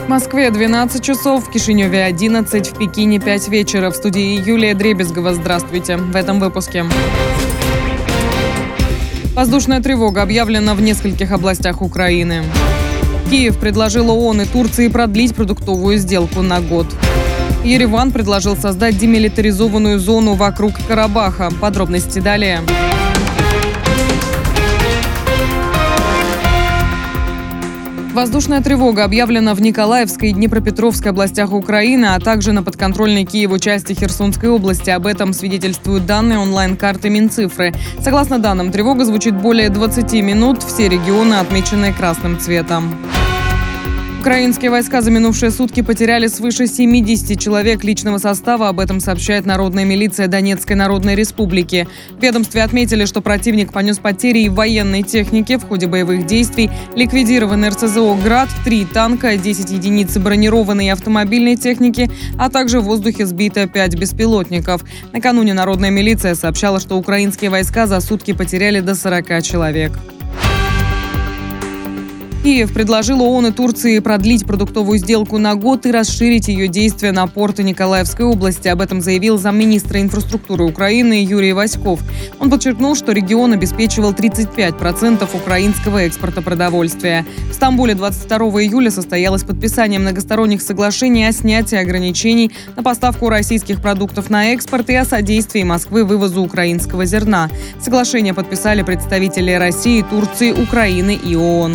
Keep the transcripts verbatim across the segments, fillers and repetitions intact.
В Москве двенадцать часов, в Кишиневе одиннадцать, в Пекине пять вечера. В студии Юлия Дребезгова. Здравствуйте. В этом выпуске. Воздушная тревога объявлена в нескольких областях Украины. Киев предложил ООН и Турции продлить продуктовую сделку на год. Ереван предложил создать демилитаризованную зону вокруг Карабаха. Подробности далее. Воздушная тревога объявлена в Николаевской и Днепропетровской областях Украины, а также на подконтрольной Киеву части Херсонской области. Об этом свидетельствуют данные онлайн-карты Минцифры. Согласно данным, тревога звучит более двадцати минут. Все регионы отмечены красным цветом. Украинские войска за минувшие сутки потеряли свыше семидесяти человек личного состава. Об этом сообщает Народная милиция Донецкой Народной Республики. В ведомстве отметили, что противник понес потери и в военной технике. В ходе боевых действий ликвидированы эр цэ зэ о «Град», три танка, десять единиц бронированной и автомобильной техники, а также в воздухе сбито пять беспилотников. Накануне Народная милиция сообщала, что украинские войска за сутки потеряли до сорока человек. Киев предложил ООН и Турции продлить продуктовую сделку на год и расширить ее действие на порты Николаевской области. Об этом заявил замминистра инфраструктуры Украины Юрий Васьков. Он подчеркнул, что регион обеспечивал тридцать пять процентов украинского экспорта продовольствия. В Стамбуле двадцать второго июля состоялось подписание многосторонних соглашений о снятии ограничений на поставку российских продуктов на экспорт и о содействии Москвы вывозу украинского зерна. Соглашение подписали представители России, Турции, Украины и ООН.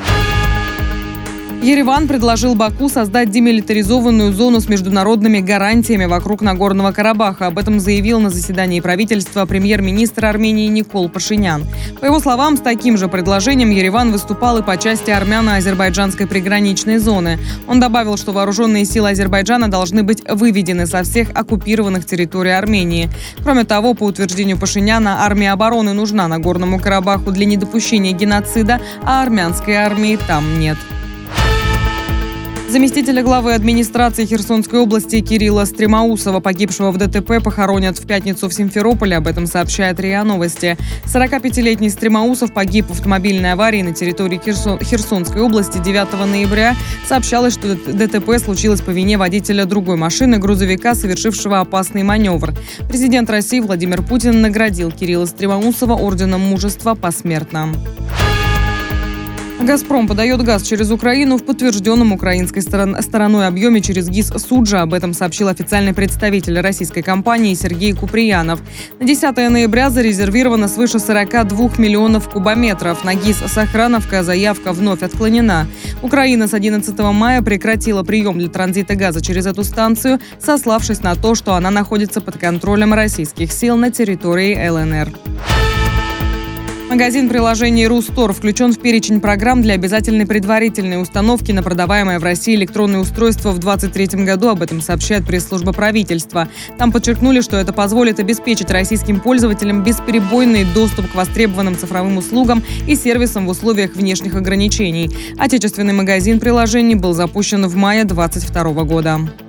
Ереван предложил Баку создать демилитаризованную зону с международными гарантиями вокруг Нагорного Карабаха. Об этом заявил на заседании правительства премьер-министр Армении Никол Пашинян. По его словам, с таким же предложением Ереван выступал и по части армяно-азербайджанской приграничной зоны. Он добавил, что вооруженные силы Азербайджана должны быть выведены со всех оккупированных территорий Армении. Кроме того, по утверждению Пашиняна, армия обороны нужна Нагорному Карабаху для недопущения геноцида, а армянской армии там нет. Заместителя главы администрации Херсонской области Кирилла Стремоусова, погибшего в дэ тэ пэ, похоронят в пятницу в Симферополе. Об этом сообщает РИА Новости. сорокапятилетний Стремоусов погиб в автомобильной аварии на территории Херсон- Херсонской области девятого ноября. Сообщалось, что дэ тэ пэ случилось по вине водителя другой машины, грузовика, совершившего опасный маневр. Президент России Владимир Путин наградил Кирилла Стремоусова орденом Мужества посмертно. «Газпром» подает газ через Украину в подтвержденном украинской сторон- стороной объеме через ГИС «Суджа». Об этом сообщил официальный представитель российской компании Сергей Куприянов. На десятое ноября зарезервировано свыше сорока двух миллионов кубометров. На ГИС «Сохрановка» заявка вновь отклонена. Украина с одиннадцатого мая прекратила прием для транзита газа через эту станцию, сославшись на то, что она находится под контролем российских сил на территории эл эн эр. Магазин приложений «Рустор» включен в перечень программ для обязательной предварительной установки на продаваемое в России электронное устройство в двадцать третьем году. Об этом сообщает пресс-служба правительства. Там подчеркнули, что это позволит обеспечить российским пользователям бесперебойный доступ к востребованным цифровым услугам и сервисам в условиях внешних ограничений. Отечественный магазин приложений был запущен в мае две тысячи двадцать второго года.